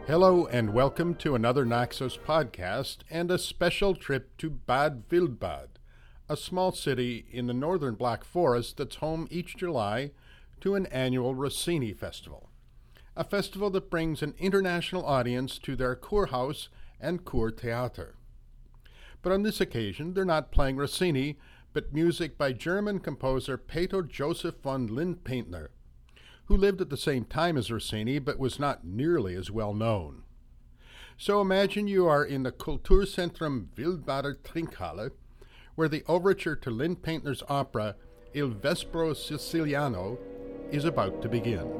Hello and welcome to another Naxos podcast and a special trip to Bad Wildbad, a small city in the northern Black Forest that's home each July to an annual Rossini festival, a festival that brings an international audience to their Kurhaus and Kurtheater. But on this occasion, they're not playing Rossini, but music by German composer Peter Joseph von Lindpaintner, who lived at the same time as Rossini but was not nearly as well known. So imagine you are in the Kulturzentrum Wildbader Trinkhalle, where the overture to Lindpaintner's opera Il Vespro Siciliano is about to begin.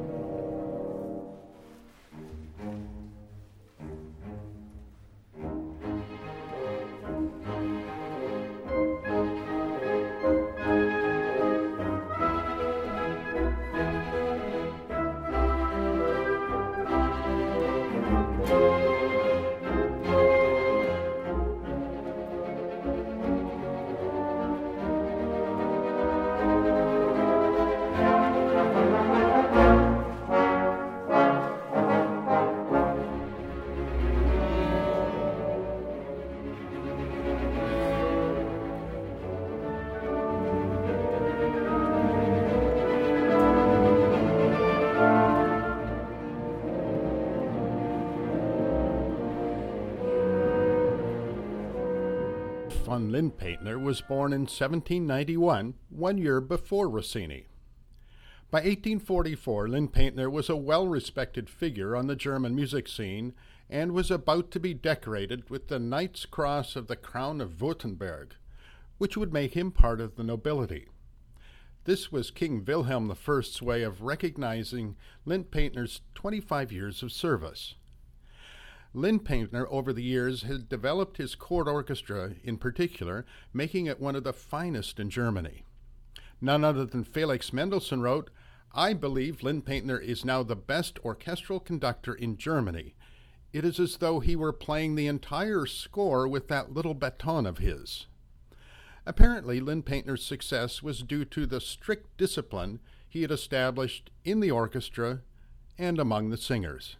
Von Lindpaintner was born in 1791, 1 year before Rossini. By 1844, Lindpaintner was a well-respected figure on the German music scene and was about to be decorated with the Knight's Cross of the Crown of Württemberg, which would make him part of the nobility. This was King Wilhelm I's way of recognizing Lindpaintner's 25 years of service. Lindpaintner, over the years, had developed his court orchestra in particular, making it one of the finest in Germany. None other than Felix Mendelssohn wrote, "I believe Lindpaintner is now the best orchestral conductor in Germany. It is as though he were playing the entire score with that little baton of his." Apparently, Lindpaintner's success was due to the strict discipline he had established in the orchestra and among the singers.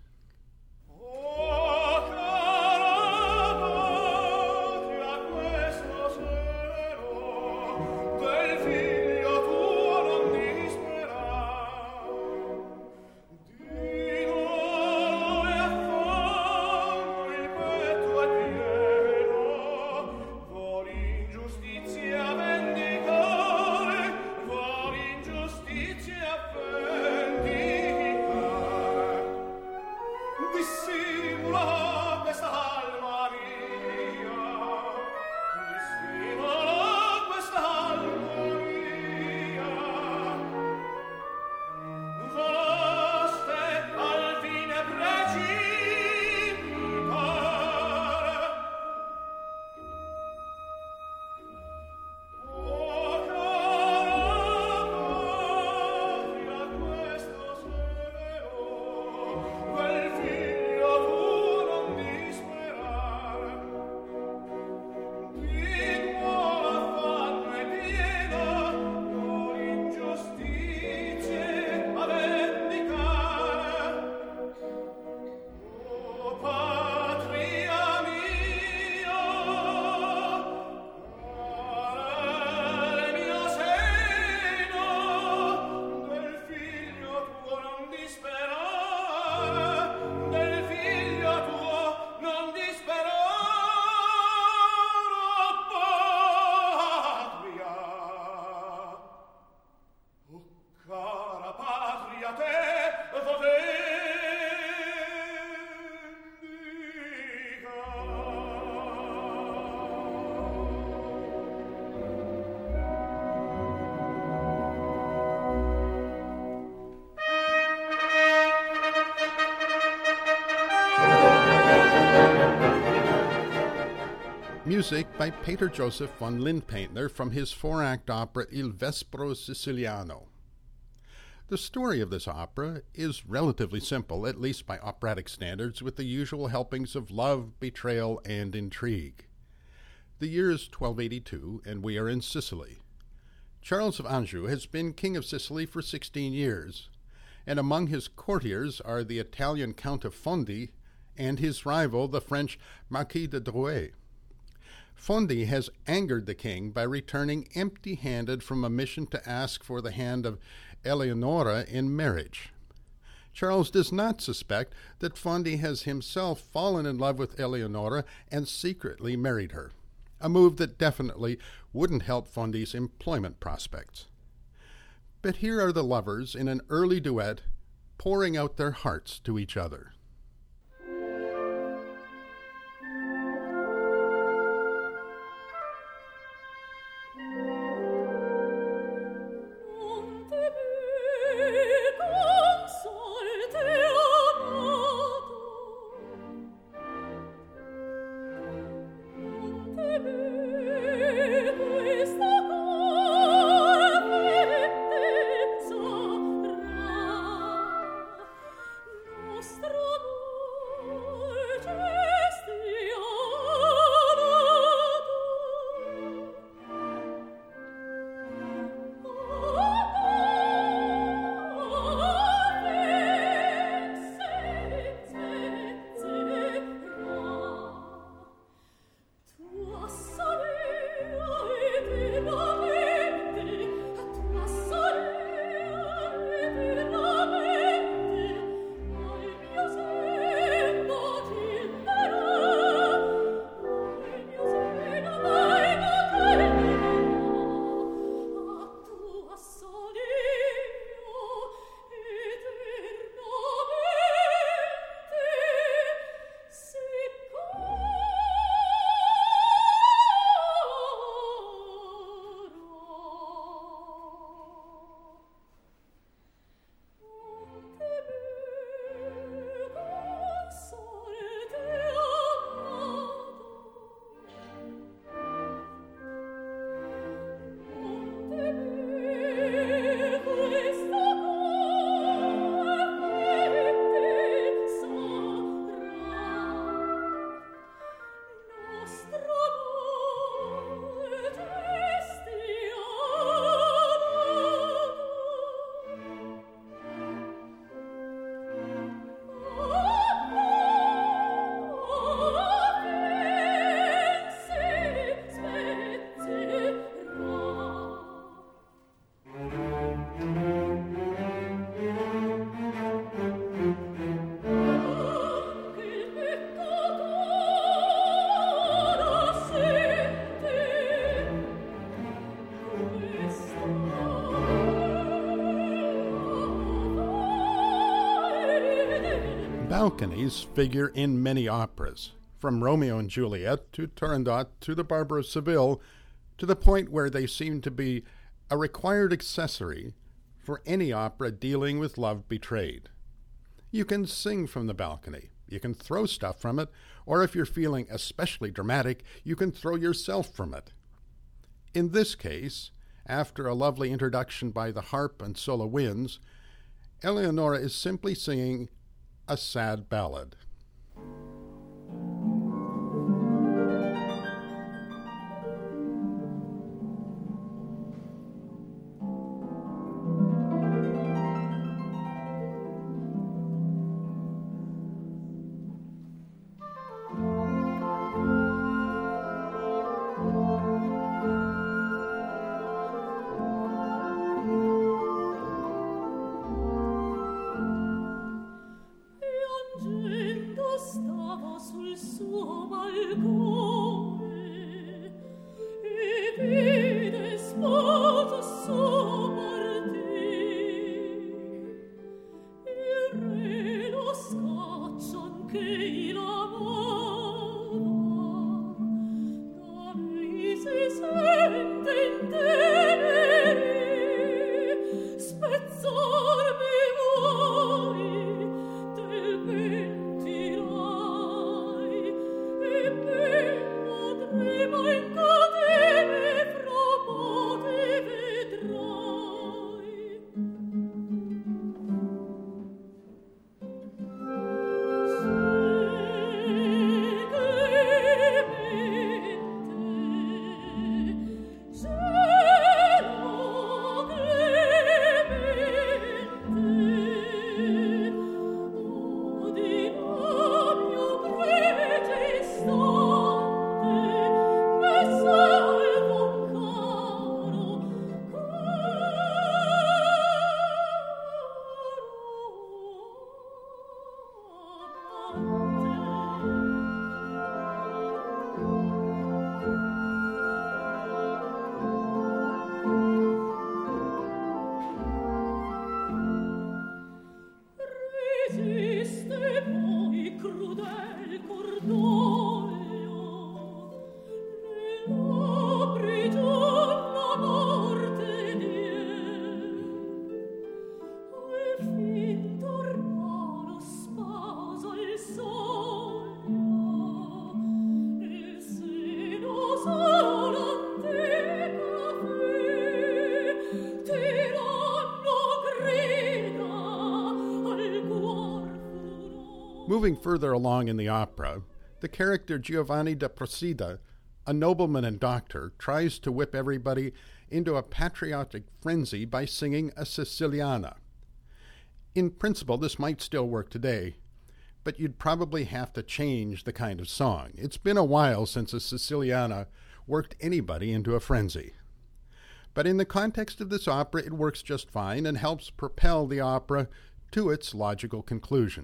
Music by Peter Joseph von Lindpaintner from his four-act opera Il Vespro Siciliano. The story of this opera is relatively simple, at least by operatic standards, with the usual helpings of love, betrayal, and intrigue. The year is 1282, and we are in Sicily. Charles of Anjou has been king of Sicily for 16 years, and among his courtiers are the Italian Count of Fondi and his rival, the French Marquis de Drouet. Fondi has angered the king by returning empty-handed from a mission to ask for the hand of Eleonora in marriage. Charles does not suspect that Fondi has himself fallen in love with Eleonora and secretly married her, a move that definitely wouldn't help Fondi's employment prospects. But here are the lovers in an early duet pouring out their hearts to each other. Balconies figure in many operas, from Romeo and Juliet to Turandot to the Barber of Seville, to the point where they seem to be a required accessory for any opera dealing with love betrayed. You can sing from the balcony, you can throw stuff from it, or if you're feeling especially dramatic, you can throw yourself from it. In this case, after a lovely introduction by the harp and solo winds, Eleonora is simply singing a sad ballad. Moving further along in the opera, the character Giovanni da Procida, a nobleman and doctor, tries to whip everybody into a patriotic frenzy by singing a Siciliana. In principle, this might still work today, but you'd probably have to change the kind of song. It's been a while since a Siciliana worked anybody into a frenzy. But in the context of this opera, it works just fine and helps propel the opera to its logical conclusion.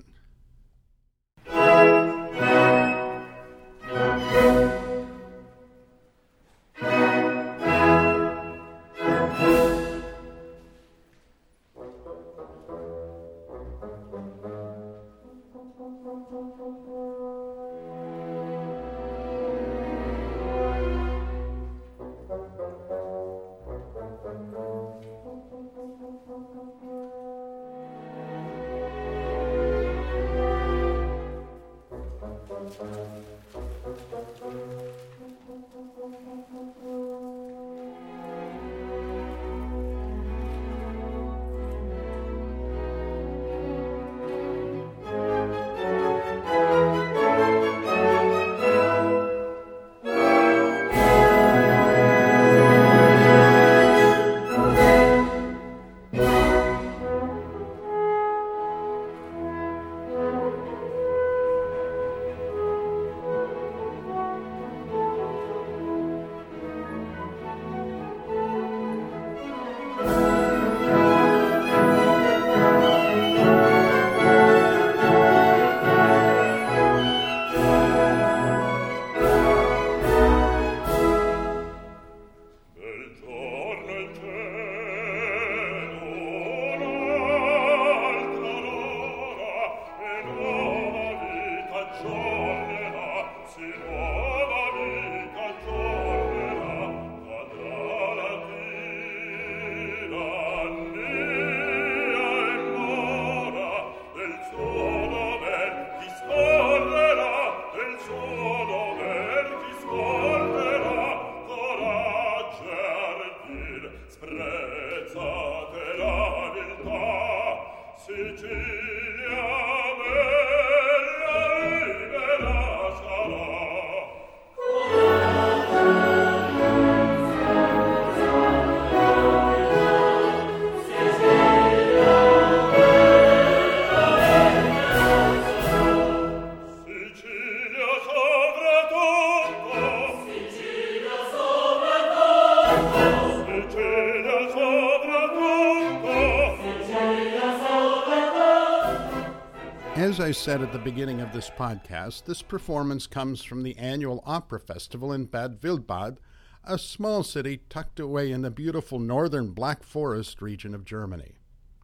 As I said at the beginning of this podcast, this performance comes from the annual opera festival in Bad Wildbad, a small city tucked away in the beautiful northern Black Forest region of Germany.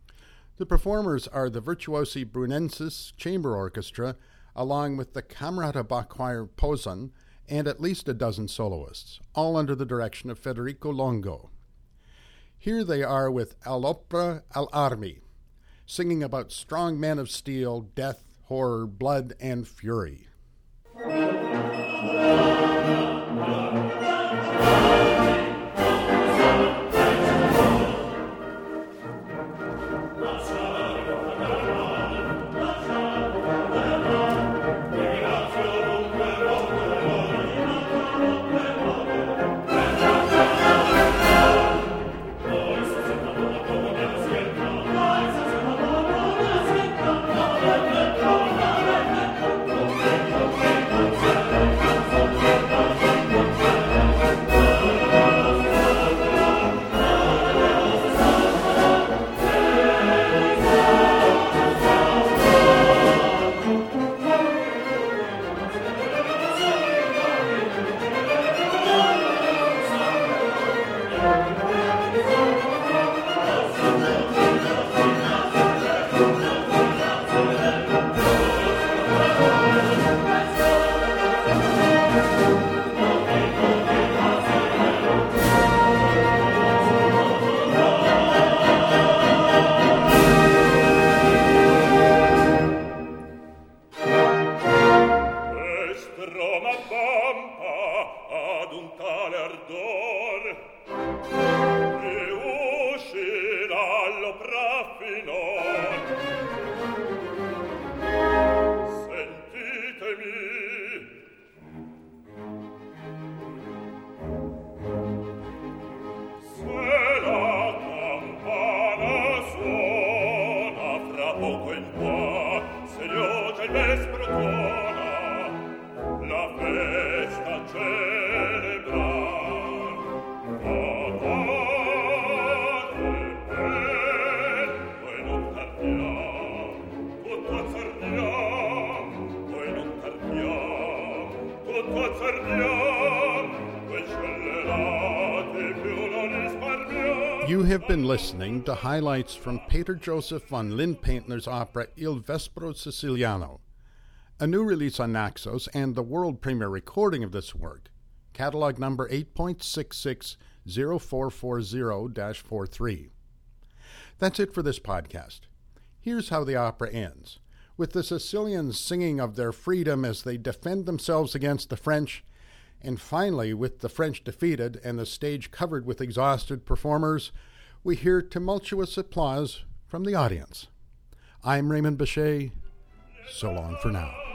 The performers are the Virtuosi Brunensis Chamber Orchestra, along with the Kammertheater Choir Posen, and at least a dozen soloists, all under the direction of Federico Longo. Here they are with All'Opera all'Armi, singing about strong men of steel, death, horror, blood, and fury. You have been listening to highlights from Peter Joseph von Lindpaintner's opera Il Vespro Siciliano, a new release on Naxos and the world premiere recording of this work, catalog number 8.660440-43. That's it for this podcast. Here's how the opera ends, with the Sicilians singing of their freedom as they defend themselves against the French, and finally, with the French defeated and the stage covered with exhausted performers, we hear tumultuous applause from the audience. I'm Raymond Bechet. So long for now.